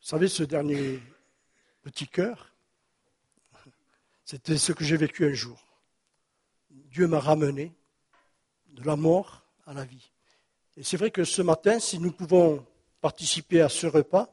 savez, ce dernier petit cœur, c'était ce que j'ai vécu un jour. Dieu m'a ramené de la mort à la vie. Et c'est vrai que ce matin, si nous pouvons participer à ce repas,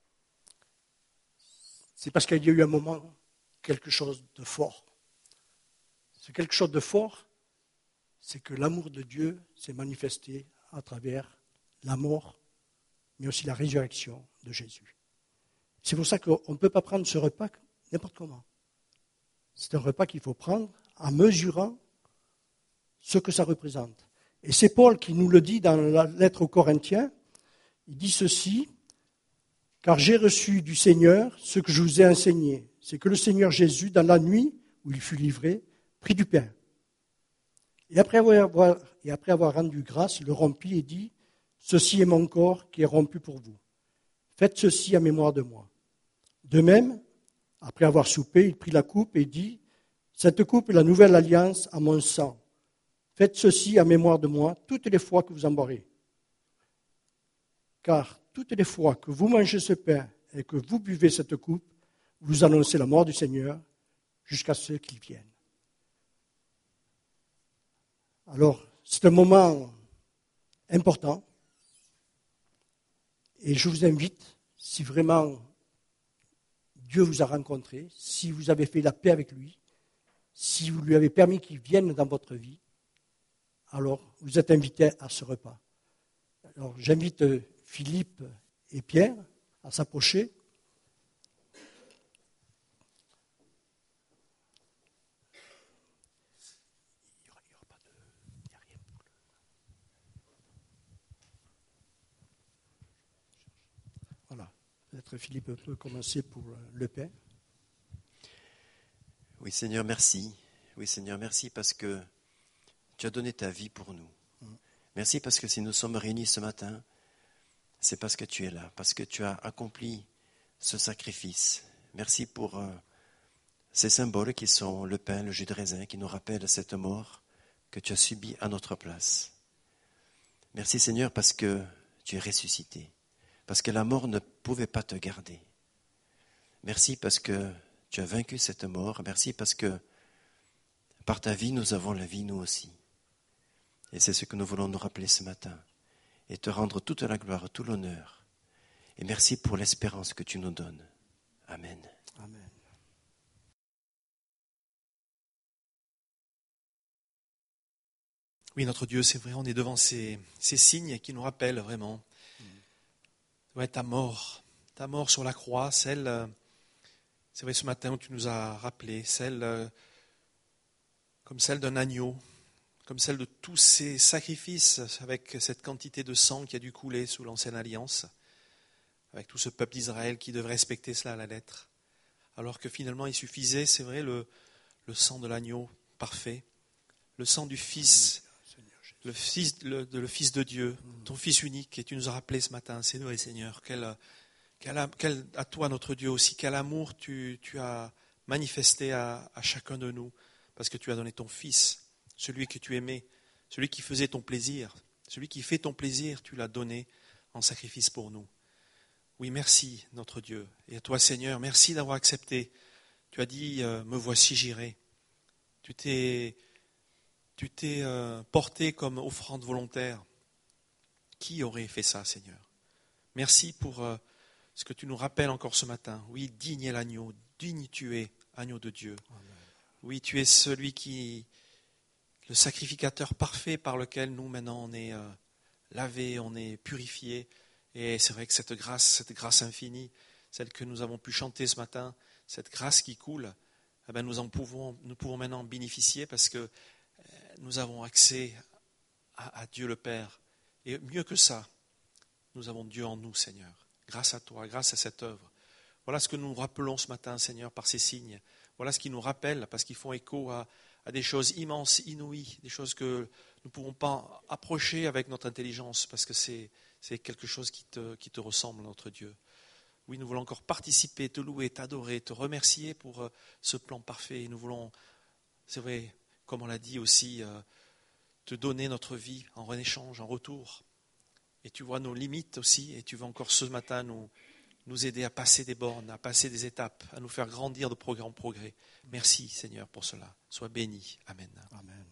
c'est parce qu'il y a eu un moment, quelque chose de fort. C'est quelque chose de fort, c'est que l'amour de Dieu s'est manifesté à travers la mort, mais aussi la résurrection de Jésus. C'est pour ça qu'on ne peut pas prendre ce repas n'importe comment. C'est un repas qu'il faut prendre en mesurant ce que ça représente. Et c'est Paul qui nous le dit dans la lettre aux Corinthiens. Il dit ceci, « Car j'ai reçu du Seigneur ce que je vous ai enseigné. C'est que le Seigneur Jésus, dans la nuit où il fut livré, prit du pain. Et après avoir rendu grâce, le rompit et dit, « Ceci est mon corps qui est rompu pour vous. Faites ceci à mémoire de moi. » De même, après avoir soupé, il prit la coupe et dit, « Cette coupe est la nouvelle alliance à mon sang. Faites ceci à mémoire de moi toutes les fois que vous en boirez. Car toutes les fois que vous mangez ce pain et que vous buvez cette coupe, vous annoncez la mort du Seigneur jusqu'à ce qu'il vienne. » Alors, c'est un moment important et je vous invite, si vraiment Dieu vous a rencontré, si vous avez fait la paix avec lui, si vous lui avez permis qu'il vienne dans votre vie, alors vous êtes invités à ce repas. Alors, j'invite Philippe et Pierre à s'approcher. Voilà. Peut-être Philippe peut commencer pour le pain. Oui, Seigneur, merci. Oui, Seigneur, merci parce que tu as donné ta vie pour nous. Merci parce que si nous sommes réunis ce matin, c'est parce que tu es là, parce que tu as accompli ce sacrifice. Merci pour ces symboles qui sont le pain, le jus de raisin, qui nous rappellent cette mort que tu as subie à notre place. Merci Seigneur parce que tu es ressuscité, parce que la mort ne pouvait pas te garder. Merci parce que tu as vaincu cette mort. Merci parce que par ta vie, nous avons la vie, nous aussi. Et c'est ce que nous voulons nous rappeler ce matin et te rendre toute la gloire, tout l'honneur. Et merci pour l'espérance que tu nous donnes. Amen. Amen. Oui, notre Dieu, c'est vrai, on est devant ces signes qui nous rappellent vraiment ouais, ta mort sur la croix, celle, c'est vrai, ce matin où tu nous as rappelé, celle comme celle d'un agneau, comme celle de tous ces sacrifices avec cette quantité de sang qui a dû couler sous l'ancienne alliance, avec tout ce peuple d'Israël qui devait respecter cela à la lettre, alors que finalement il suffisait, c'est vrai, le sang de l'agneau parfait, le sang du Fils, le Fils de Dieu, ton Fils unique, et tu nous as rappelé ce matin, c'est vrai Seigneur, à toi notre Dieu aussi, quel amour tu as manifesté à chacun de nous, parce que tu as donné ton Fils, celui que tu aimais, celui qui faisait ton plaisir, celui qui fait ton plaisir, tu l'as donné en sacrifice pour nous. Oui, merci notre Dieu. Et à toi Seigneur, merci d'avoir accepté. Tu as dit, me voici, j'irai. Tu t'es porté comme offrande volontaire. Qui aurait fait ça, Seigneur? Merci pour ce que tu nous rappelles encore ce matin. Oui, digne est l'agneau, digne tu es, agneau de Dieu. Amen. Oui, tu es celui le sacrificateur parfait par lequel nous maintenant on est lavés, on est purifiés. Et c'est vrai que cette grâce infinie, celle que nous avons pu chanter ce matin, cette grâce qui coule, eh bien nous pouvons maintenant bénéficier parce que nous avons accès à Dieu le Père. Et mieux que ça, nous avons Dieu en nous, Seigneur. Grâce à toi, grâce à cette œuvre. Voilà ce que nous rappelons ce matin, Seigneur, par ces signes. Voilà ce qui nous rappelle, parce qu'ils font écho à des choses immenses, inouïes, des choses que nous ne pouvons pas approcher avec notre intelligence, parce que c'est quelque chose qui te ressemble, notre Dieu. Oui, nous voulons encore participer, te louer, t'adorer, te remercier pour ce plan parfait. Et nous voulons, c'est vrai, comme on l'a dit aussi, te donner notre vie en échange, en retour. Et tu vois nos limites aussi, et tu veux encore ce matin nous nous aider à passer des bornes, à passer des étapes, à nous faire grandir de progrès en progrès. Merci Seigneur pour cela. Sois béni. Amen. Amen.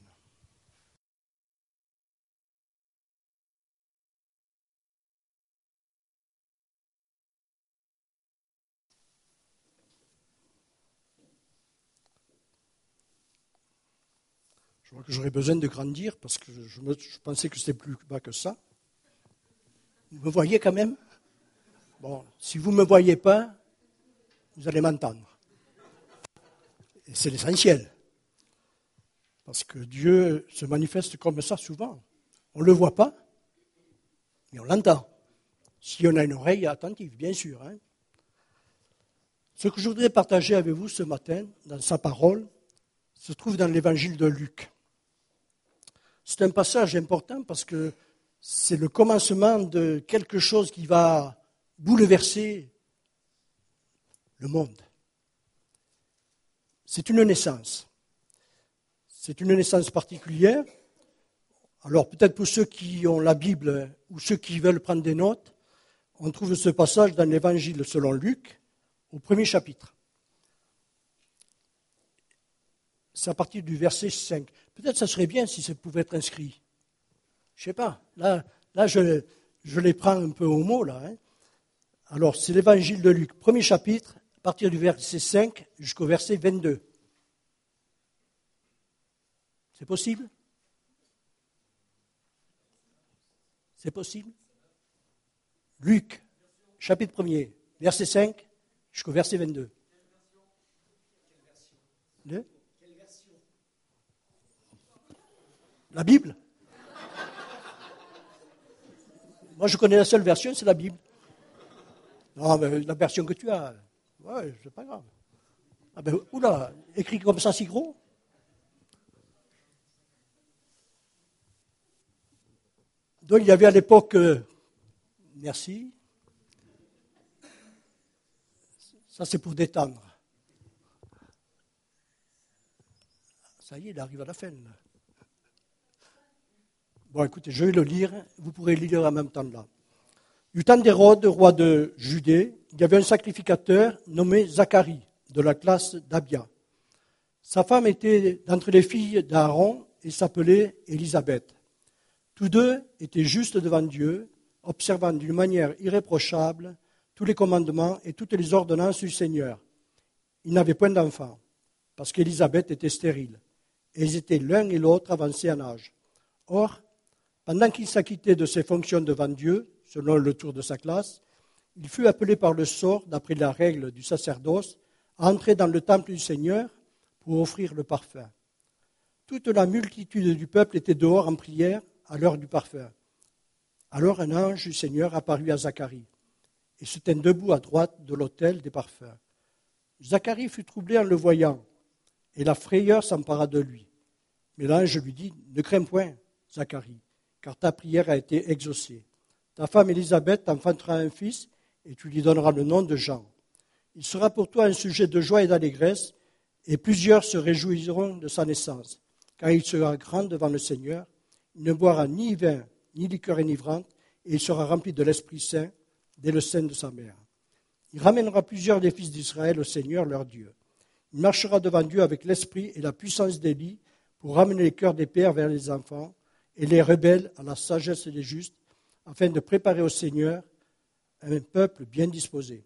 Je crois que j'aurais besoin de grandir parce que je pensais que c'était plus bas que ça. Vous me voyez quand même? Bon, si vous ne me voyez pas, vous allez m'entendre. Et c'est l'essentiel. Parce que Dieu se manifeste comme ça souvent. On ne le voit pas, mais on l'entend. Si on a une oreille attentive, bien sûr. Hein. Ce que je voudrais partager avec vous ce matin, dans sa parole, se trouve dans l'évangile de Luc. C'est un passage important parce que c'est le commencement de quelque chose qui va bouleverser le monde. C'est une naissance. C'est une naissance particulière. Alors peut-être pour ceux qui ont la Bible ou ceux qui veulent prendre des notes, on trouve ce passage dans l'évangile selon Luc, au premier chapitre. C'est à partir du verset 5. Peut-être ça serait bien si ça pouvait être inscrit. Je ne sais pas. Là je les prends un peu au mot. Là, hein. Alors, c'est l'évangile de Luc, premier chapitre, à partir du verset 5 jusqu'au verset 22. C'est possible? C'est possible? Luc, chapitre 1er, verset 5 jusqu'au verset 22. De? La Bible? Moi, je connais la seule version, c'est la Bible. Non, mais la version que tu as, ouais, c'est pas grave. Ah ben, oula, écrit comme ça si gros? Donc, il y avait à l'époque, merci, ça c'est pour détendre. Ça y est, il arrive à la fin. Là. Bon, écoutez, je vais le lire, vous pourrez le lire en même temps là. Du temps d'Hérode, roi de Judée, il y avait un sacrificateur nommé Zacharie, de la classe d'Abia. Sa femme était d'entre les filles d'Aaron et s'appelait Élisabeth. Tous deux étaient justes devant Dieu, observant d'une manière irréprochable tous les commandements et toutes les ordonnances du Seigneur. Ils n'avaient point d'enfant, parce qu'Élisabeth était stérile, et ils étaient l'un et l'autre avancés en âge. Or, pendant qu'il s'acquittait de ses fonctions devant Dieu, selon le tour de sa classe, il fut appelé par le sort, d'après la règle du sacerdoce, à entrer dans le temple du Seigneur pour offrir le parfum. Toute la multitude du peuple était dehors en prière à l'heure du parfum. Alors un ange du Seigneur apparut à Zacharie et se tint debout à droite de l'autel des parfums. Zacharie fut troublé en le voyant, et la frayeur s'empara de lui. Mais l'ange lui dit, « Ne crains point, Zacharie, car ta prière a été exaucée. Ta femme Élisabeth t'enfantera un fils, et tu lui donneras le nom de Jean. Il sera pour toi un sujet de joie et d'allégresse, et plusieurs se réjouiront de sa naissance, car il sera grand devant le Seigneur. Il ne boira ni vin, ni liqueur enivrante, et il sera rempli de l'Esprit Saint dès le sein de sa mère. Il ramènera plusieurs des fils d'Israël au Seigneur leur Dieu. Il marchera devant Dieu avec l'esprit et la puissance d'Élie pour ramener les cœurs des pères vers les enfants et les rebelles à la sagesse des justes, afin de préparer au Seigneur un peuple bien disposé.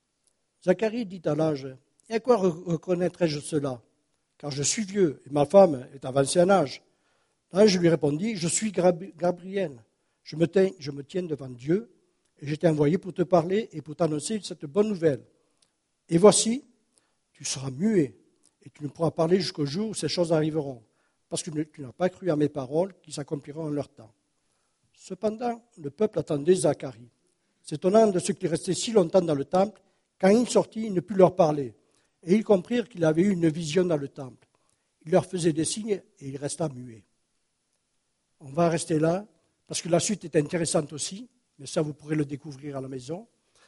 Zacharie dit à l'ange, « Et à quoi reconnaîtrai-je cela? Car je suis vieux et ma femme est avancée en âge. » L'ange lui répondit, « Je suis Gabriel. Je me tiens devant Dieu et je t'ai envoyé pour te parler et pour t'annoncer cette bonne nouvelle. Et voici, tu seras muet et tu ne pourras parler jusqu'au jour où ces choses arriveront, parce que tu n'as pas cru à mes paroles qui s'accompliront en leur temps. » Cependant, le peuple attendait Zacharie. S'étonnant de ce qu'il restait si longtemps dans le temple, quand il sortit, il ne put leur parler. Et ils comprirent qu'il avait eu une vision dans le temple. Il leur faisait des signes et il resta muet. On va rester là, parce que la suite est intéressante aussi, mais ça vous pourrez le découvrir à la maison.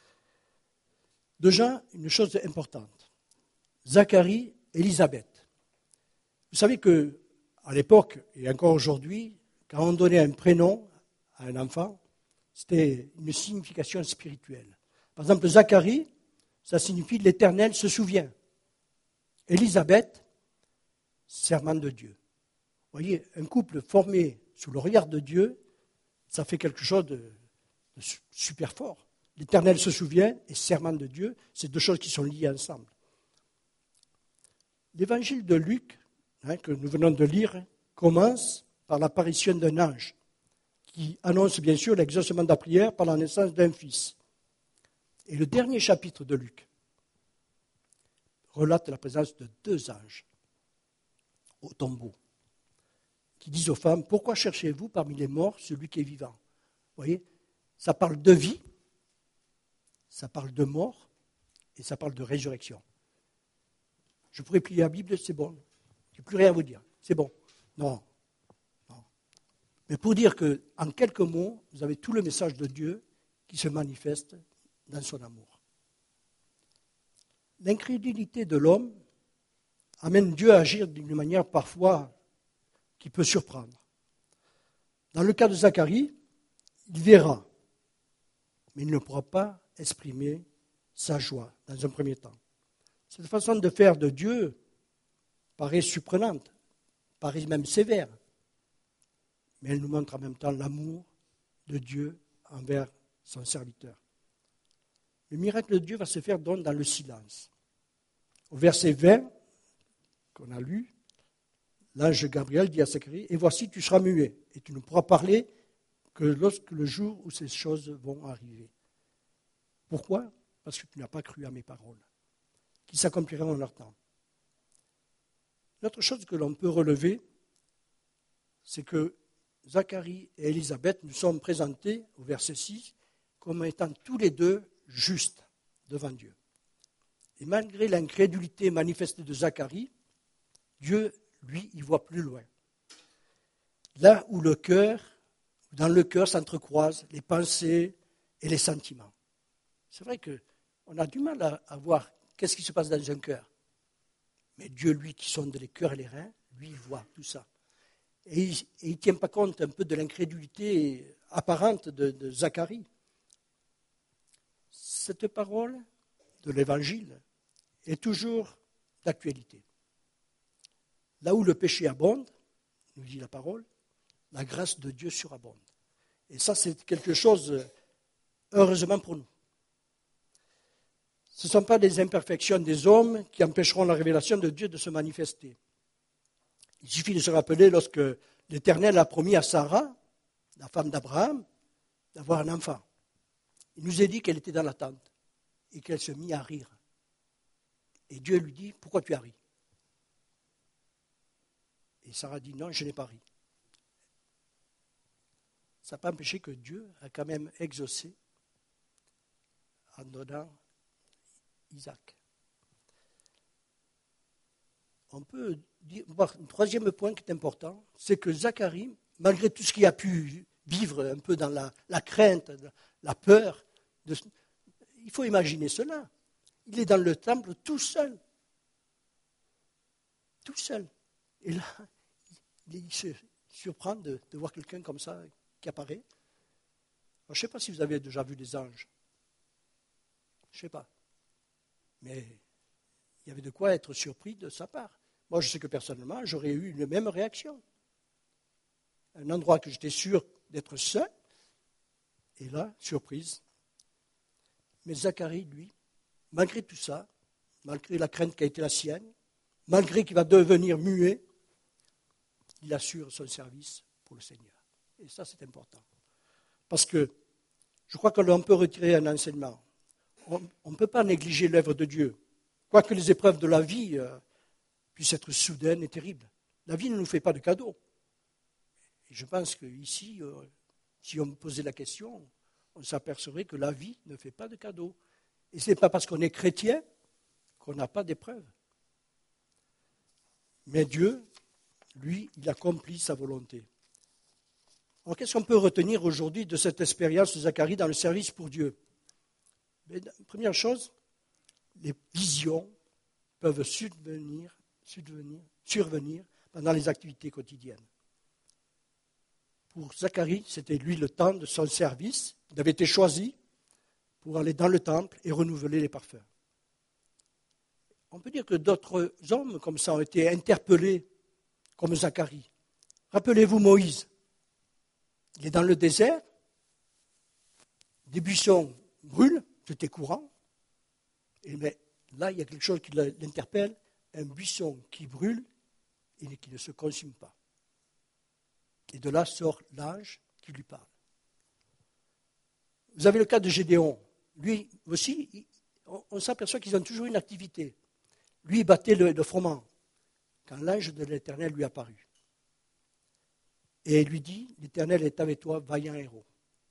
Déjà, une chose importante. Zacharie, Élisabeth. Vous savez qu'à l'époque, et encore aujourd'hui, quand on donnait un prénom à un enfant, c'était une signification spirituelle. Par exemple, Zacharie, ça signifie l'Éternel se souvient. Élisabeth, serment de Dieu. Vous voyez, un couple formé sous le regard de Dieu, ça fait quelque chose de super fort. L'Éternel se souvient et serment de Dieu, c'est deux choses qui sont liées ensemble. L'évangile de Luc, que nous venons de lire, commence par l'apparition d'un ange qui annonce bien sûr l'exaucement de la prière par la naissance d'un fils. Et le dernier chapitre de Luc relate la présence de deux anges au tombeau qui disent aux femmes, pourquoi cherchez-vous parmi les morts celui qui est vivant? Vous voyez, ça parle de vie, ça parle de mort et ça parle de résurrection. Je pourrais plier la Bible, c'est bon. Je n'ai plus rien à vous dire. C'est bon. Non. Mais pour dire qu'en quelques mots, vous avez tout le message de Dieu qui se manifeste dans son amour. L'incrédulité de l'homme amène Dieu à agir d'une manière parfois qui peut surprendre. Dans le cas de Zacharie, il verra, mais il ne pourra pas exprimer sa joie dans un premier temps. Cette façon de faire de Dieu paraît surprenante, paraît même sévère, mais elle nous montre en même temps l'amour de Dieu envers son serviteur. Le miracle de Dieu va se faire donc dans le silence. Au verset 20, qu'on a lu, l'ange Gabriel dit à Zacharie, « Et voici, tu seras muet, et tu ne pourras parler que lorsque le jour où ces choses vont arriver. » Pourquoi? Parce que tu n'as pas cru à mes paroles, qui s'accompliront en leur temps. L'autre chose que l'on peut relever, c'est que Zacharie et Élisabeth nous sont présentés, au verset 6, comme étant tous les deux justes devant Dieu. Et malgré l'incrédulité manifestée de Zacharie, Dieu, lui, y voit plus loin. Là où dans le cœur s'entrecroisent les pensées et les sentiments. C'est vrai qu'on a du mal à voir qu'est-ce qui se passe dans un cœur. Mais Dieu, lui, qui sonde les cœurs et les reins, lui, il voit tout ça. Et il ne tient pas compte un peu de l'incrédulité apparente de Zacharie. Cette parole de l'Évangile est toujours d'actualité. Là où le péché abonde, nous dit la parole, la grâce de Dieu surabonde. Et ça, c'est quelque chose, heureusement pour nous. Ce ne sont pas les imperfections des hommes qui empêcheront la révélation de Dieu de se manifester. Il suffit de se rappeler lorsque l'Éternel a promis à Sarah, la femme d'Abraham, d'avoir un enfant. Il nous a dit qu'elle était dans la tente et qu'elle se mit à rire. Et Dieu lui dit, pourquoi tu as ri? Et Sarah dit, non, je n'ai pas ri. Ça n'a pas empêché que Dieu a quand même exaucé en donnant Isaac. On peut voir un troisième point qui est important, c'est que Zacharie, malgré tout ce qu'il a pu vivre un peu dans la crainte, la peur, il faut imaginer cela. Il est dans le temple tout seul. Tout seul. Et là, il se surprend de voir quelqu'un comme ça qui apparaît. Alors, je ne sais pas si vous avez déjà vu des anges. Je ne sais pas. Mais il y avait de quoi être surpris de sa part. Moi, je sais que personnellement, j'aurais eu une même réaction. Un endroit que j'étais sûr d'être seul, et là, surprise. Mais Zacharie, lui, malgré tout ça, malgré la crainte qui a été la sienne, malgré qu'il va devenir muet, il assure son service pour le Seigneur. Et ça, c'est important. Parce que je crois que l'on peut retirer un enseignement. On ne peut pas négliger l'œuvre de Dieu. Quoique les épreuves de la vie puissent être soudaines et terribles. La vie ne nous fait pas de cadeaux. Et je pense qu'ici, si on me posait la question, on s'apercevrait que la vie ne fait pas de cadeaux. Et ce n'est pas parce qu'on est chrétien qu'on n'a pas d'épreuves. Mais Dieu, lui, il accomplit sa volonté. Alors qu'est-ce qu'on peut retenir aujourd'hui de cette expérience de Zacharie dans le service pour Dieu? Première chose, les visions peuvent survenir pendant les activités quotidiennes. Pour Zacharie, c'était lui le temps de son service. Il avait été choisi pour aller dans le temple et renouveler les parfums. On peut dire que d'autres hommes comme ça ont été interpellés, comme Zacharie. Rappelez-vous Moïse. Il est dans le désert, des buissons brûlent, c'était courant. Mais là, il y a quelque chose qui l'interpelle, un buisson qui brûle et qui ne se consume pas. Et de là sort l'ange qui lui parle. Vous avez le cas de Gédéon. Lui aussi, on s'aperçoit qu'ils ont toujours une activité. Lui, il battait le froment quand l'ange de l'Éternel lui apparut. Et il lui dit, l'Éternel est avec toi, vaillant héros.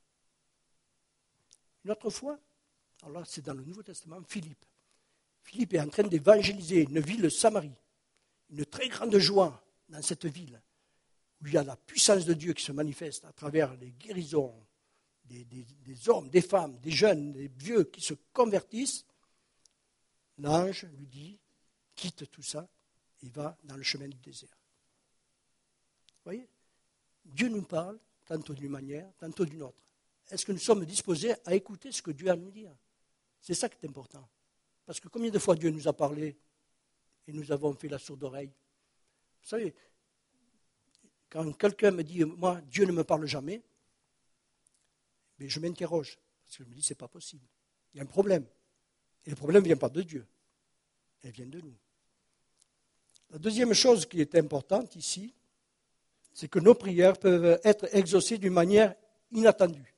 Une autre fois, alors là c'est dans le Nouveau Testament, Philippe. Philippe est en train d'évangéliser une ville, Samarie. Une très grande joie dans cette ville, où il y a la puissance de Dieu qui se manifeste à travers les guérisons, des hommes, des femmes, des jeunes, des vieux qui se convertissent. L'ange lui dit, quitte tout ça et va dans le chemin du désert. Vous voyez ? Dieu nous parle, tantôt d'une manière, tantôt d'une autre. Est-ce que nous sommes disposés à écouter ce que Dieu a à nous dire ? C'est ça qui est important. Parce que combien de fois Dieu nous a parlé et nous avons fait la sourde oreille ? Vous savez, quand quelqu'un me dit, moi, Dieu ne me parle jamais, mais je m'interroge. Parce que je me dis, c'est pas possible. Il y a un problème. Et le problème ne vient pas de Dieu. Il vient de nous. La deuxième chose qui est importante ici, c'est que nos prières peuvent être exaucées d'une manière inattendue.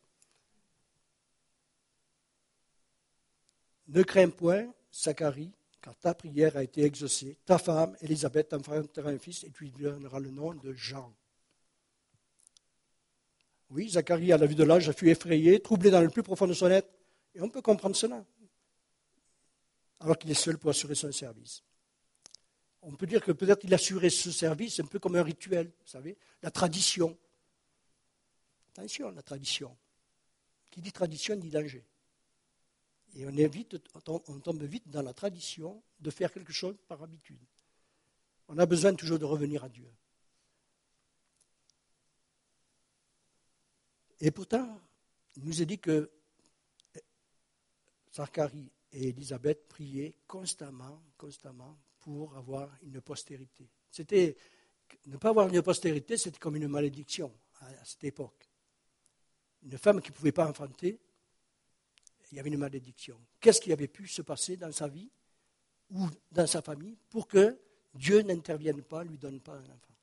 Ne crains point, Zacharie, car ta prière a été exaucée. Ta femme, Élisabeth, t'enfantera un fils et tu lui donneras le nom de Jean. Oui, Zacharie, à la vue de l'âge, fut effrayé, troublé dans le plus profond de son être. Et on peut comprendre cela, alors qu'il est seul pour assurer son service. On peut dire que peut-être qu'il assurait ce service un peu comme un rituel, vous savez, la tradition. Attention, la tradition. Qui dit tradition dit danger. Et on tombe vite dans la tradition de faire quelque chose par habitude. On a besoin toujours de revenir à Dieu. Et pourtant, il nous est dit que Zacharie et Élisabeth priaient constamment pour avoir une postérité. Ne pas avoir une postérité, c'était comme une malédiction à cette époque. Une femme qui ne pouvait pas enfanter, il y avait une malédiction. Qu'est-ce qui avait pu se passer dans sa vie ou dans sa famille pour que Dieu n'intervienne pas, ne lui donne pas un enfant?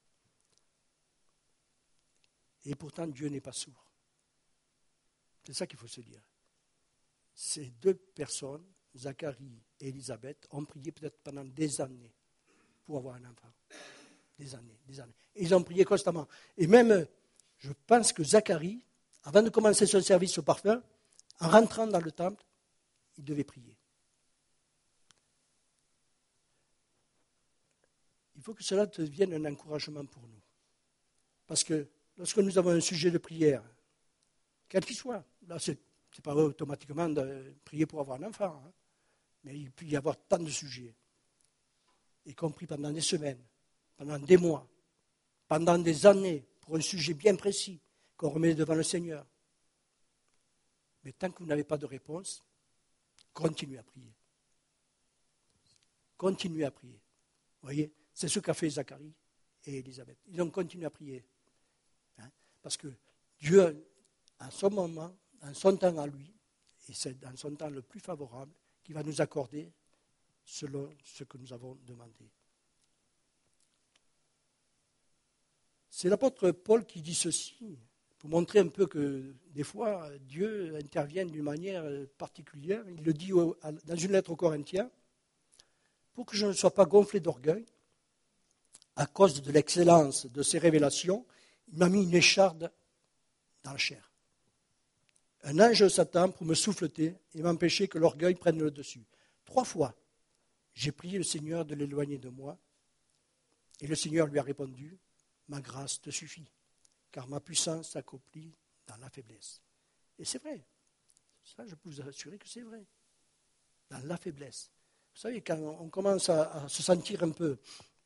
Et pourtant, Dieu n'est pas sourd. C'est ça qu'il faut se dire. Ces deux personnes, Zacharie et Élisabeth, ont prié peut-être pendant des années pour avoir un enfant. Des années. Et ils ont prié constamment. Et même, je pense que Zacharie, avant de commencer son service au parfum, en rentrant dans le temple, il devait prier. Il faut que cela devienne un encouragement pour nous. Parce que lorsque nous avons un sujet de prière, quel qu'il soit, là, ce n'est pas automatiquement de prier pour avoir un enfant, hein, mais il peut y avoir tant de sujets, y compris pendant des semaines, pendant des mois, pendant des années, pour un sujet bien précis qu'on remet devant le Seigneur. Mais tant que vous n'avez pas de réponse, continuez à prier. Continuez à prier. Vous voyez, c'est ce qu'a fait Zacharie et Élisabeth. Ils ont continué à prier. Hein, parce que Dieu, à son moment, en son temps à lui, et c'est dans son temps le plus favorable, qu'il va nous accorder selon ce que nous avons demandé. C'est l'apôtre Paul qui dit ceci, pour montrer un peu que des fois, Dieu intervient d'une manière particulière. Il le dit dans une lettre aux Corinthiens, pour que je ne sois pas gonflé d'orgueil, à cause de l'excellence de ses révélations, il m'a mis une écharde dans la chair. Un ange de Satan pour me souffleter et m'empêcher que l'orgueil prenne le dessus. 3 fois, j'ai prié le Seigneur de l'éloigner de moi, et le Seigneur lui a répondu, ma grâce te suffit, car ma puissance s'accomplit dans la faiblesse. Et c'est vrai. Ça, je peux vous assurer que c'est vrai. Dans la faiblesse. Vous savez, quand on commence à se sentir un peu,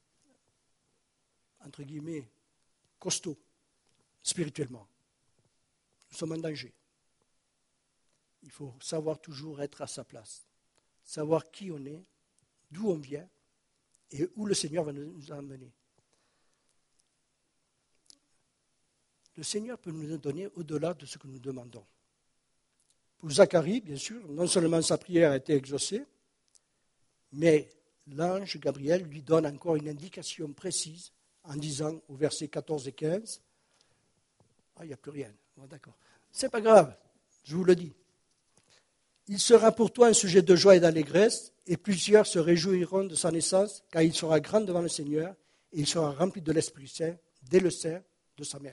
entre guillemets, costaud, spirituellement, nous sommes en danger. Il faut savoir toujours être à sa place, savoir qui on est, d'où on vient et où le Seigneur va nous emmener. Le Seigneur peut nous donner au-delà de ce que nous demandons. Pour Zacharie, bien sûr, non seulement sa prière a été exaucée, mais l'ange Gabriel lui donne encore une indication précise en disant au verset 14 et 15, « Ah, il n'y a plus rien. Bon, d'accord. C'est pas grave, je vous le dis. Il sera pour toi un sujet de joie et d'allégresse, et plusieurs se réjouiront de sa naissance, car il sera grand devant le Seigneur, et il sera rempli de l'Esprit Saint dès le sein de sa mère. »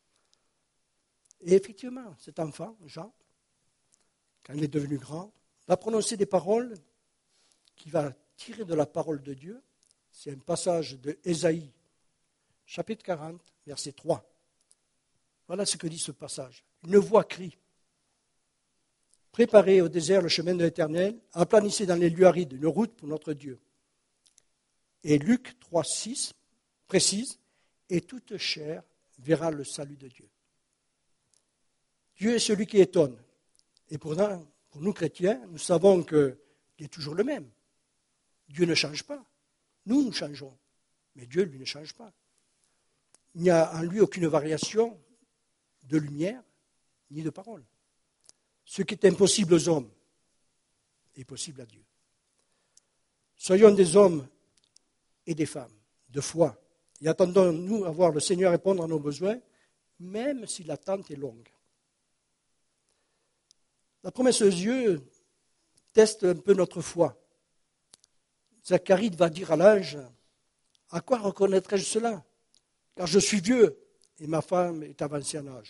Et effectivement, cet enfant, Jean, quand il est devenu grand, va prononcer des paroles qu'il va tirer de la parole de Dieu. C'est un passage de Ésaïe, chapitre 40, verset 3. Voilà ce que dit ce passage. Une voix crie. Préparez au désert le chemin de l'Éternel, aplanissez dans les lieux arides une route pour notre Dieu. Et Luc 3, 6 précise, et toute chair verra le salut de Dieu. Dieu est celui qui étonne. Et pour nous chrétiens, nous savons qu'il est toujours le même. Dieu ne change pas. Nous, nous changeons. Mais Dieu, lui, ne change pas. Il n'y a en lui aucune variation de lumière ni de parole. Ce qui est impossible aux hommes est possible à Dieu. Soyons des hommes et des femmes de foi et attendons-nous à voir le Seigneur répondre à nos besoins, même si l'attente est longue. La promesse de Dieu teste un peu notre foi. Zacharie va dire à l'ange, « À quoi reconnaîtrai-je cela ? Car je suis vieux et ma femme est avancée en âge. »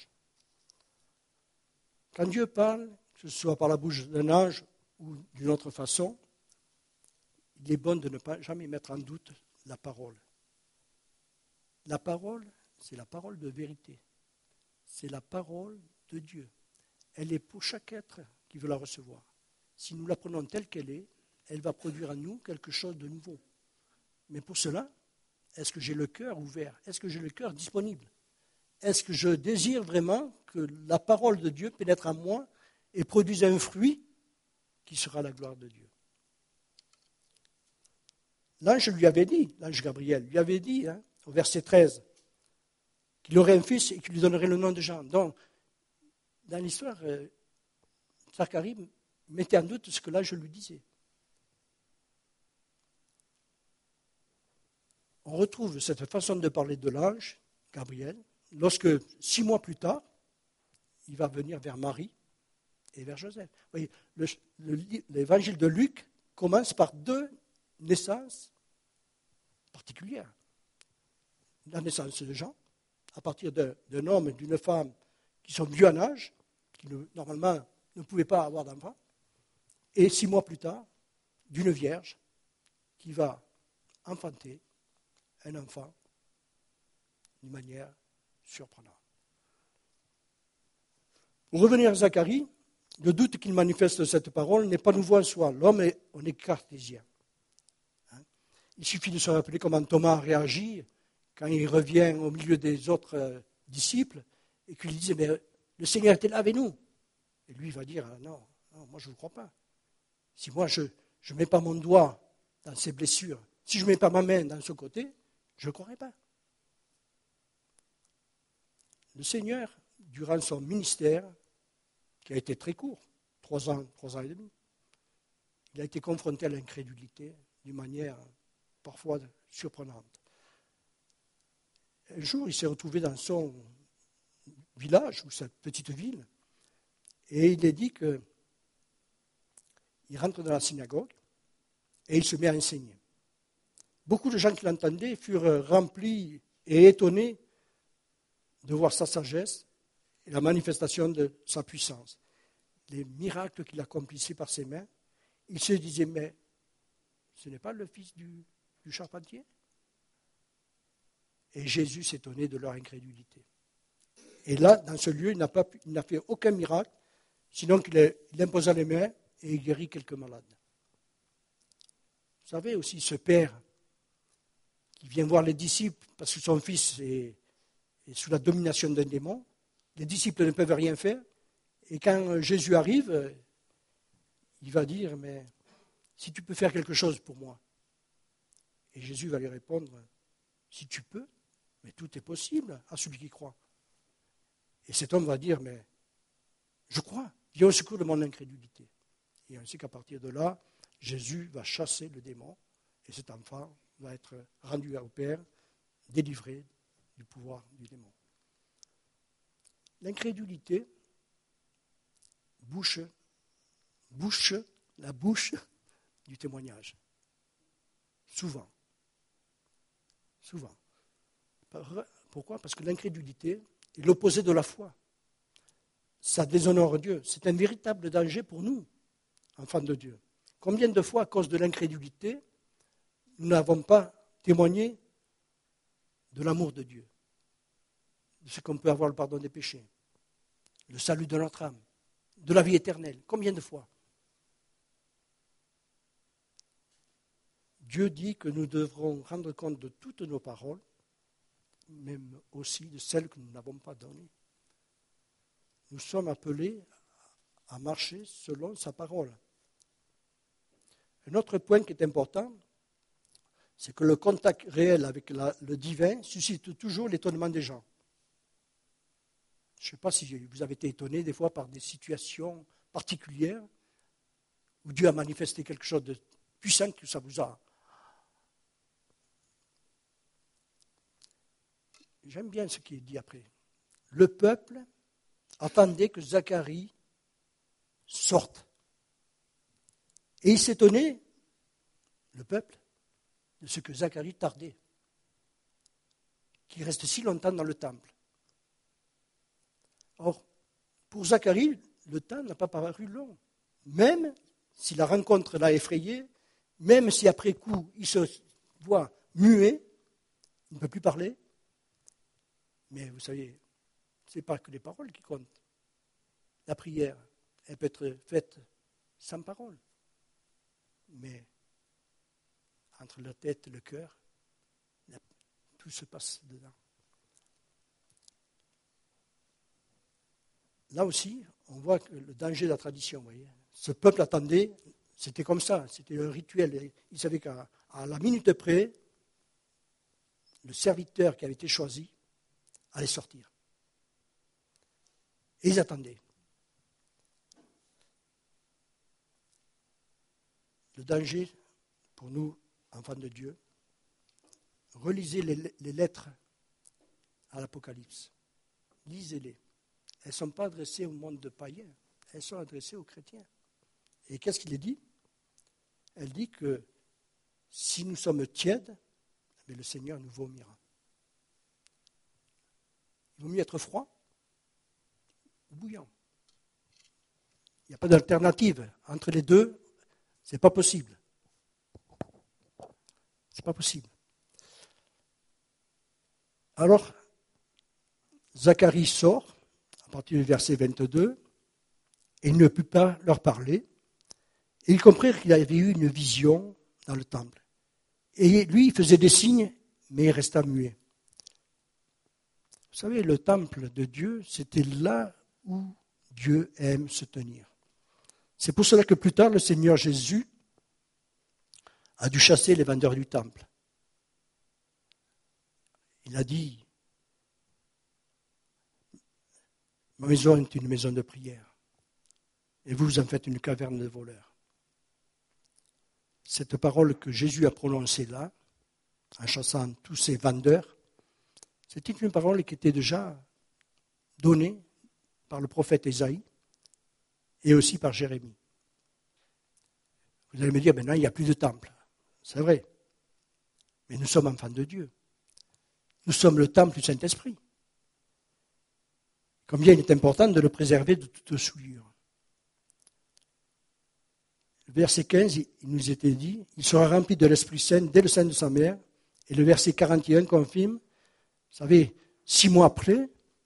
Quand Dieu parle, que ce soit par la bouche d'un ange ou d'une autre façon, il est bon de ne pas jamais mettre en doute la parole. La parole, c'est la parole de vérité. C'est la parole de Dieu. Elle est pour chaque être qui veut la recevoir. Si nous la prenons telle qu'elle est, elle va produire en nous quelque chose de nouveau. Mais pour cela, est-ce que j'ai le cœur ouvert ? Est-ce que j'ai le cœur disponible ? Est-ce que je désire vraiment que la parole de Dieu pénètre en moi et produise un fruit qui sera la gloire de Dieu ? L'ange lui avait dit, l'ange Gabriel lui avait dit, au verset 13, qu'il aurait un fils et qu'il lui donnerait le nom de Jean. Donc, dans l'histoire, Zacharie mettait en doute ce que l'ange lui disait. On retrouve cette façon de parler de l'ange, Gabriel, lorsque 6 mois plus tard, il va venir vers Marie et vers Joseph. Vous voyez, l'évangile de Luc commence par 2 naissances particulières. La naissance de Jean, à partir d'un homme et d'une femme qui sont vieux en âge, qui normalement ne pouvaient pas avoir d'enfant, et 6 mois plus tard, d'une vierge qui va enfanter un enfant d'une manière surprenante. Pour revenir à Zacharie, le doute qu'il manifeste de cette parole n'est pas nouveau en soi. L'homme, on est cartésien. Il suffit de se rappeler comment Thomas réagit quand il revient au milieu des autres disciples et qu'il disait, mais le Seigneur était là avec nous. Et lui, il va dire, non, moi je ne vous crois pas. Si moi je ne mets pas mon doigt dans ses blessures, si je ne mets pas ma main dans ce côté, je ne croirais pas. Le Seigneur, durant son ministère, qui a été très court, 3 ans et demi, il a été confronté à l'incrédulité d'une manière parfois surprenante. Un jour, il s'est retrouvé dans son village, ou sa petite ville, et il est dit qu'il rentre dans la synagogue et il se met à enseigner. Beaucoup de gens qui l'entendaient furent remplis et étonnés de voir sa sagesse et la manifestation de sa puissance. Les miracles qu'il accomplissait par ses mains, ils se disaient, mais ce n'est pas le fils du charpentier ? Et Jésus s'étonnait de leur incrédulité. Et là, dans ce lieu, il n'a fait aucun miracle, sinon qu'il imposa les mains et il guérit quelques malades. Vous savez aussi, ce père qui vient voir les disciples parce que son fils est sous la domination d'un démon, les disciples ne peuvent rien faire, Et quand Jésus arrive, il va dire, mais si tu peux faire quelque chose pour moi. Et Jésus va lui répondre, si tu peux, mais tout est possible à celui qui croit. Et cet homme va dire, mais je crois, viens au secours de mon incrédulité. Et ainsi qu'à partir de là, Jésus va chasser le démon et cet enfant va être rendu au Père, délivré du pouvoir du démon. L'incrédulité bouche la bouche du témoignage. Souvent. Pourquoi ? Parce que l'incrédulité est l'opposé de la foi. Ça déshonore Dieu. C'est un véritable danger pour nous, enfants de Dieu. Combien de fois, à cause de l'incrédulité, nous n'avons pas témoigné de l'amour de Dieu, de ce qu'on peut avoir le pardon des péchés, le salut de notre âme, de la vie éternelle. Combien de fois ? Dieu dit que nous devrons rendre compte de toutes nos paroles, même aussi de celles que nous n'avons pas données. Nous sommes appelés à marcher selon sa parole. Un autre point qui est important, c'est que le contact réel avec le divin suscite toujours l'étonnement des gens. Je ne sais pas si vous avez été étonné des fois par des situations particulières où Dieu a manifesté quelque chose de puissant que ça vous a. J'aime bien ce qui est dit après. Le peuple attendait que Zacharie sorte. Et il s'étonnait, le peuple, de ce que Zacharie tardait, qu'il reste si longtemps dans le temple. Or, pour Zacharie, le temps n'a pas paru long. Même si la rencontre l'a effrayé, même si après coup il se voit muet, il ne peut plus parler. Mais vous savez, ce n'est pas que les paroles qui comptent. La prière, elle peut être faite sans parole. Mais entre la tête et le cœur, tout se passe dedans. Là aussi, on voit que le danger de la tradition, vous voyez. Ce peuple attendait, c'était comme ça, c'était un rituel. Il savait qu'à la minute près, le serviteur qui avait été choisi allait sortir. Et ils attendaient. Le danger pour nous, enfants de Dieu, relisez les lettres à l'Apocalypse. Lisez-les. Elles ne sont pas adressées au monde de païens, elles sont adressées aux chrétiens. Et qu'est-ce qu'il est dit ? Elle dit que si nous sommes tièdes, le Seigneur nous vomira. Il vaut mieux être froid ou bouillant. Il n'y a pas d'alternative. Entre les deux, ce n'est pas possible. C'est pas possible. Alors, Zacharie sort, à partir du verset 22, et il ne put pas leur parler. Et ils comprirent qu'il avait eu une vision dans le temple. Et lui, il faisait des signes, mais il resta muet. Vous savez, le temple de Dieu, c'était là où Dieu aime se tenir. C'est pour cela que plus tard, le Seigneur Jésus a dû chasser les vendeurs du temple. Il a dit, ma maison est une maison de prière, et vous en faites une caverne de voleurs. Cette parole que Jésus a prononcée là, en chassant tous ces vendeurs, c'était une parole qui était déjà donnée par le prophète Ésaïe et aussi par Jérémie. Vous allez me dire, maintenant il n'y a plus de temple. C'est vrai. Mais nous sommes enfants de Dieu. Nous sommes le temple du Saint-Esprit. Combien il est important de le préserver de toute souillure. Le verset 15, il nous était dit, il sera rempli de l'Esprit Saint dès le sein de sa mère. Et le verset 41 confirme, vous savez, 6 mois après,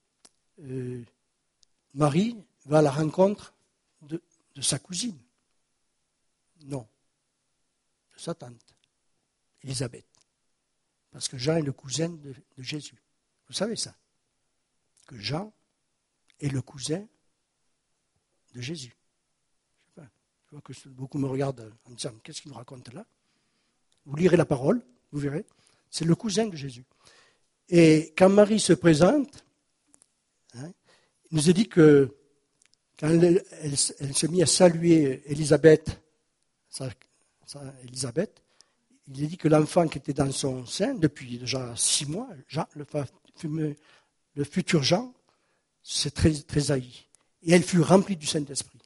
Marie va à la rencontre de sa cousine. Non, de sa tante, Élisabeth. Parce que Jean est le cousin de Jésus. Vous savez ça? Que Jean est le cousin de Jésus. Je vois que beaucoup me regardent en disant, qu'est-ce qu'il nous raconte là? Vous lirez la parole, vous verrez. C'est le cousin de Jésus. Et quand Marie se présente, il nous est dit que quand elle se mit à saluer Élisabeth, il est dit que l'enfant qui était dans son sein depuis déjà 6 mois, Jean, le futur Jean, s'est très haï. Et elle fut remplie du Saint-Esprit.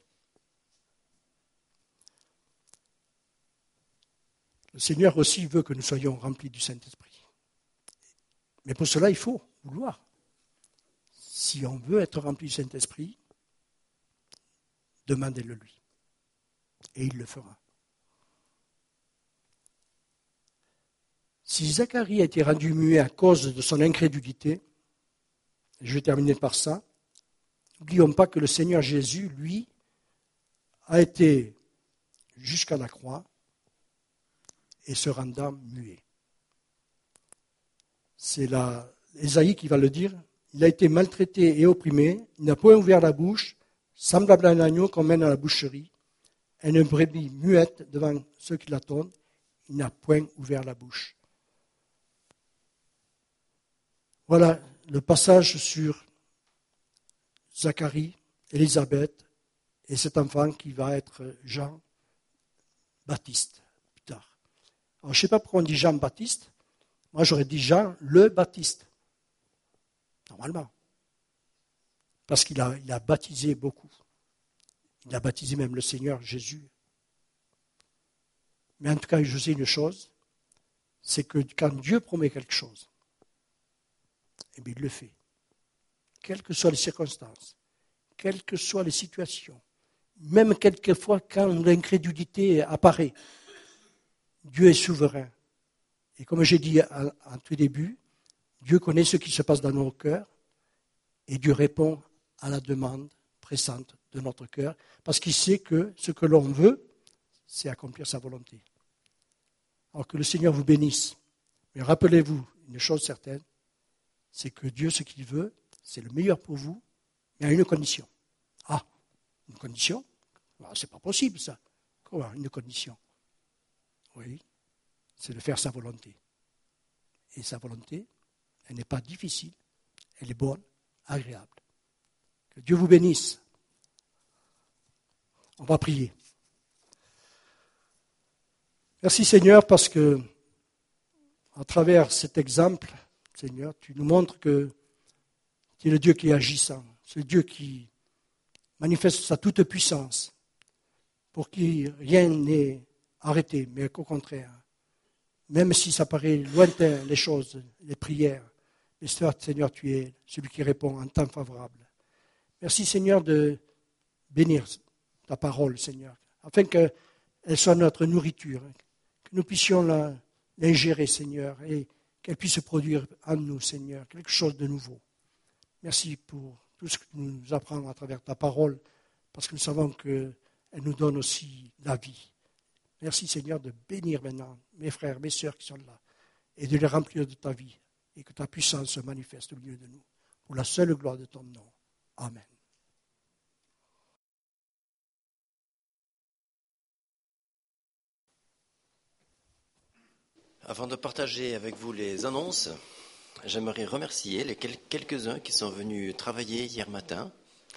Le Seigneur aussi veut que nous soyons remplis du Saint-Esprit. Mais pour cela, il faut vouloir. Si on veut être rempli du Saint-Esprit, demandez-le lui. Et il le fera. Si Zacharie a été rendu muet à cause de son incrédulité, je vais terminer par ça, n'oublions pas que le Seigneur Jésus, lui, a été jusqu'à la croix et se rendant muet. C'est Ésaïe qui va le dire. Il a été maltraité et opprimé, il n'a point ouvert la bouche, semblable à un agneau qu'on mène à la boucherie, et une brebis muette devant ceux qui l'attendent, il n'a point ouvert la bouche. Voilà le passage sur Zacharie, Élisabeth et cet enfant qui va être Jean-Baptiste plus tard. Alors, je ne sais pas pourquoi on dit Jean-Baptiste. Moi, j'aurais dit Jean le Baptiste. Normalement. Parce qu'il a baptisé beaucoup. Il a baptisé même le Seigneur Jésus. Mais en tout cas, je sais une chose, c'est que quand Dieu promet quelque chose, eh bien, il le fait. Quelles que soient les circonstances, quelles que soient les situations, même quelquefois quand l'incrédulité apparaît, Dieu est souverain. Et comme j'ai dit en tout début, Dieu connaît ce qui se passe dans nos cœurs et Dieu répond à la demande pressante de notre cœur parce qu'il sait que ce que l'on veut, c'est accomplir sa volonté. Alors que le Seigneur vous bénisse. Mais rappelez-vous une chose certaine, c'est que Dieu, ce qu'il veut, c'est le meilleur pour vous, mais à une condition. Ah, une condition? C'est pas possible ça. Comment, une condition? Oui, c'est de faire sa volonté. Et sa volonté, elle n'est pas difficile, elle est bonne, agréable. Que Dieu vous bénisse. On va prier. Merci Seigneur parce que, à travers cet exemple, Seigneur, tu nous montres que tu es le Dieu qui est agissant. C'est le Dieu qui manifeste sa toute puissance pour que rien n'est arrêté, mais qu'au contraire, même si ça paraît lointain, les choses, les prières, mais Seigneur, tu es celui qui répond en temps favorable. Merci Seigneur de bénir ta parole, Seigneur, afin qu'elle soit notre nourriture, que nous puissions l'ingérer, Seigneur, et qu'elle puisse produire en nous, Seigneur, quelque chose de nouveau. Merci pour tout ce que tu nous apprends à travers ta parole, parce que nous savons qu'elle nous donne aussi la vie. Merci, Seigneur, de bénir maintenant mes frères, mes sœurs qui sont là, et de les remplir de ta vie, et que ta puissance se manifeste au milieu de nous, pour la seule gloire de ton nom. Amen. Avant de partager avec vous les annonces, j'aimerais remercier les quelques-uns qui sont venus travailler hier matin.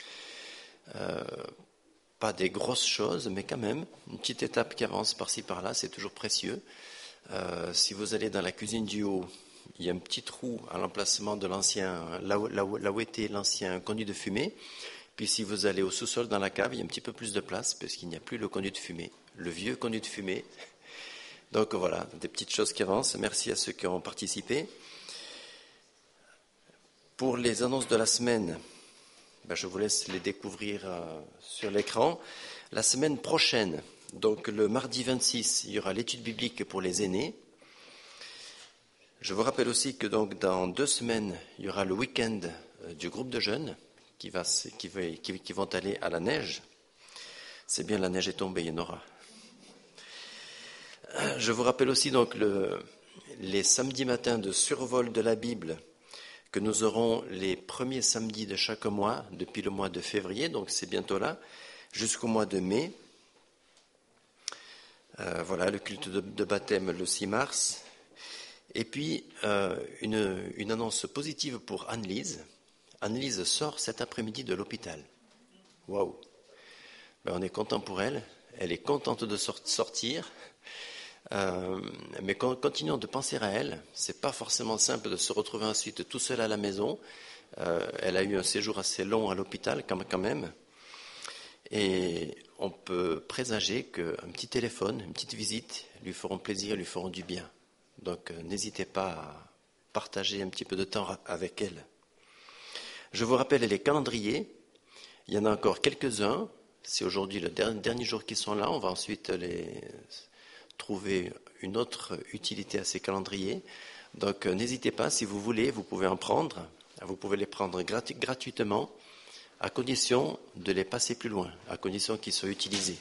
Pas des grosses choses, mais quand même, une petite étape qui avance par-ci par-là, c'est toujours précieux. Si vous allez dans la cuisine du haut, il y a un petit trou à l'emplacement de l'ancien, là où était l'ancien conduit de fumée. Puis si vous allez au sous-sol dans la cave, il y a un petit peu plus de place, parce qu'il n'y a plus le conduit de fumée, le vieux conduit de fumée. Donc voilà, des petites choses qui avancent. Merci à ceux qui ont participé. Pour les annonces de la semaine, je vous laisse les découvrir sur l'écran. La semaine prochaine, donc le mardi 26, il y aura l'étude biblique pour les aînés. Je vous rappelle aussi que donc dans 2 semaines, il y aura le week-end du groupe de jeunes qui vont aller à la neige. C'est bien, la neige est tombée, il y en aura. Je vous rappelle aussi donc les samedis matins de survol de la Bible que nous aurons les premiers samedis de chaque mois depuis le mois de février, donc c'est bientôt là. jusqu'au mois de mai. Voilà, le culte de baptême le 6 mars. Et puis, une annonce positive pour Anne-Lise. Anne-Lise sort cet après-midi de l'hôpital. Waouh! On est content pour elle. Elle est contente de sortir. Mais continuons de penser à elle. C'est pas forcément simple de se retrouver ensuite tout seul à la maison. Elle a eu un séjour assez long à l'hôpital quand même. Et on peut présager qu'un petit téléphone, une petite visite lui feront plaisir, lui feront du bien. Donc n'hésitez pas à partager un petit peu de temps avec elle. Je vous rappelle les calendriers. Il y en a encore quelques-uns. C'est aujourd'hui le dernier jour qu'ils sont là. On va ensuite trouver une autre utilité à ces calendriers. Donc n'hésitez pas, si vous voulez, vous pouvez en prendre. Vous pouvez les prendre gratuitement, à condition de les passer plus loin, à condition qu'ils soient utilisés.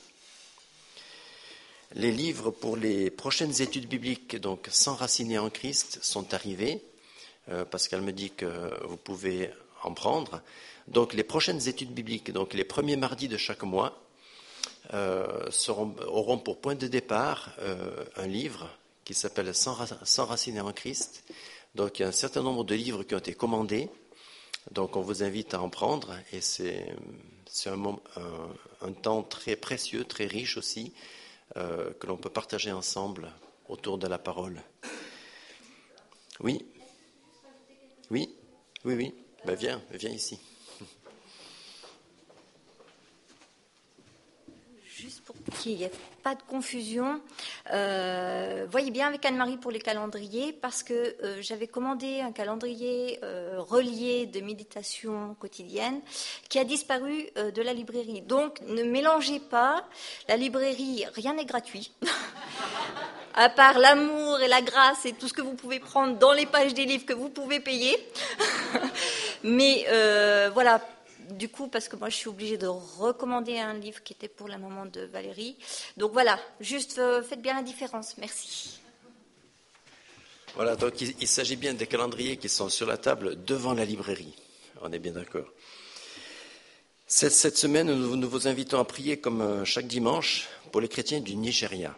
Les livres pour les prochaines études bibliques, donc S'enraciner en Christ, sont arrivés. Pascal me dit que vous pouvez en prendre. Donc les prochaines études bibliques, donc les premiers mardis de chaque mois, auront pour point de départ un livre qui s'appelle S'enraciner en Christ. Donc il y a un certain nombre de livres qui ont été commandés. Donc on vous invite à en prendre et c'est un temps très précieux, très riche aussi, que l'on peut partager ensemble autour de la parole. Oui. Ben viens ici. Juste pour qu'il n'y ait pas de confusion, voyez bien avec Anne-Marie pour les calendriers, parce que j'avais commandé un calendrier relié de méditation quotidienne qui a disparu de la librairie. Donc ne mélangez pas, la librairie, rien n'est gratuit. À part l'amour et la grâce et tout ce que vous pouvez prendre dans les pages des livres que vous pouvez payer. Mais voilà. Du coup, parce que moi, je suis obligée de recommander un livre qui était pour la maman de Valérie. Donc voilà, juste faites bien la différence. Merci. Voilà, donc il s'agit bien des calendriers qui sont sur la table devant la librairie. On est bien d'accord. Cette semaine, nous vous invitons à prier comme chaque dimanche pour les chrétiens du Nigeria.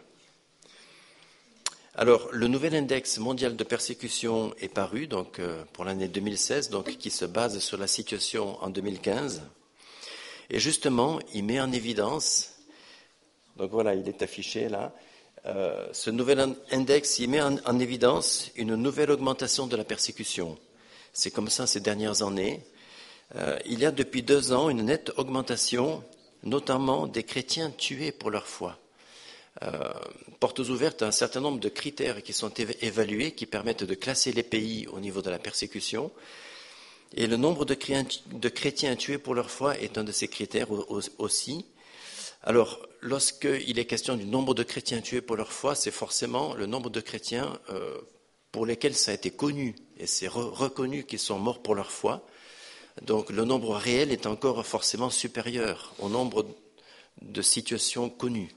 Alors, le nouvel index mondial de persécution est paru, donc pour l'année 2016, donc qui se base sur la situation en 2015. Et justement, il met en évidence, donc voilà, il est affiché là, ce nouvel index, il met en évidence une nouvelle augmentation de la persécution. C'est comme ça ces dernières années. Il y a depuis 2 ans une nette augmentation, notamment des chrétiens tués pour leur foi. Portes ouvertes à un certain nombre de critères qui sont évalués, qui permettent de classer les pays au niveau de la persécution. Et le nombre de chrétiens tués pour leur foi est un de ces critères aussi. Alors, lorsqu'il est question du nombre de chrétiens tués pour leur foi, c'est forcément le nombre de chrétiens pour lesquels ça a été connu, et c'est reconnu qu'ils sont morts pour leur foi. Donc le nombre réel est encore forcément supérieur au nombre de situations connues.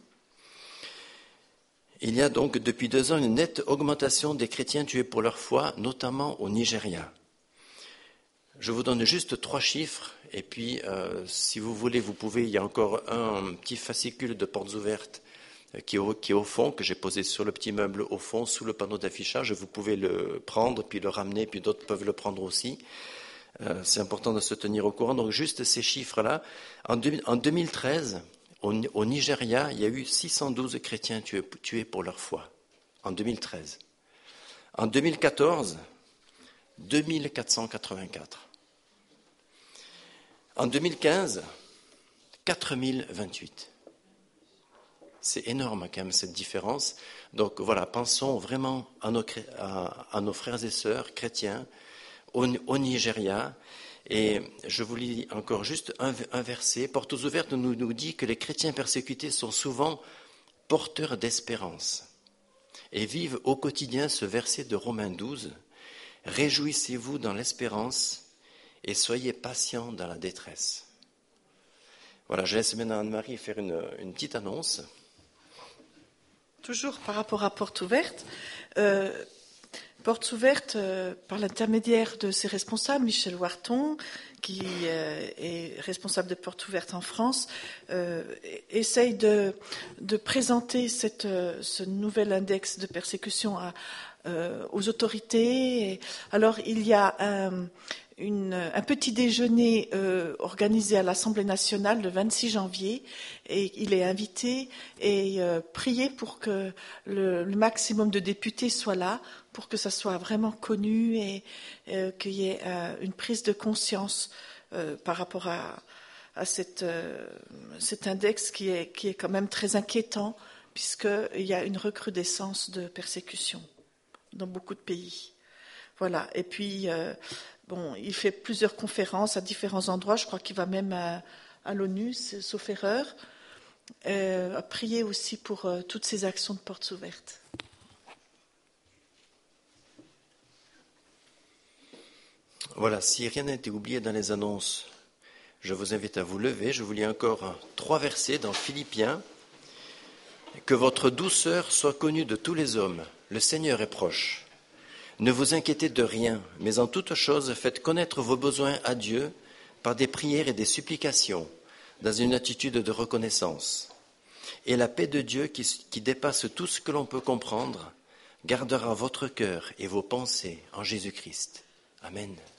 Il y a donc depuis 2 ans une nette augmentation des chrétiens tués pour leur foi, notamment au Nigeria. Je vous donne juste 3 chiffres, et puis si vous voulez, vous pouvez, il y a encore un petit fascicule de portes ouvertes qui est au fond, que j'ai posé sur le petit meuble au fond, sous le panneau d'affichage. Vous pouvez le prendre, puis le ramener, puis d'autres peuvent le prendre aussi. C'est important de se tenir au courant. Donc juste ces chiffres-là. En 2013... Au Nigeria, il y a eu 612 chrétiens tués pour leur foi, en 2013. En 2014, 2484. En 2015, 4028. C'est énorme quand même cette différence. Donc voilà, pensons vraiment à nos frères et sœurs chrétiens au Nigeria. Et je vous lis encore juste un verset. Portes ouvertes nous dit que les chrétiens persécutés sont souvent porteurs d'espérance et vivent au quotidien ce verset de Romains 12. Réjouissez-vous dans l'espérance et soyez patients dans la détresse. Voilà, je laisse maintenant Anne-Marie faire une petite annonce. Toujours par rapport à Portes ouvertes, Portes ouvertes, par l'intermédiaire de ses responsables, Michel Wharton, qui est responsable de Portes ouvertes en France, essaye de présenter ce nouvel index de persécution aux autorités. Et alors, il y a un petit déjeuner organisé à l'Assemblée nationale le 26 janvier et il est invité et prié pour que le maximum de députés soient là, pour que ça soit vraiment connu et qu'il y ait une prise de conscience par rapport à cet index qui est quand même très inquiétant, puisqu'il y a une recrudescence de persécutions dans beaucoup de pays. Voilà. Et puis, il fait plusieurs conférences à différents endroits. Je crois qu'il va même à l'ONU, sauf erreur. À prier aussi pour toutes ces actions de portes ouvertes. Voilà, si rien n'a été oublié dans les annonces, je vous invite à vous lever. Je vous lis encore 3 versets dans Philippiens. Que votre douceur soit connue de tous les hommes. Le Seigneur est proche. Ne vous inquiétez de rien, mais en toute chose, faites connaître vos besoins à Dieu par des prières et des supplications, dans une attitude de reconnaissance. Et la paix de Dieu qui dépasse tout ce que l'on peut comprendre, gardera votre cœur et vos pensées en Jésus-Christ. Amen.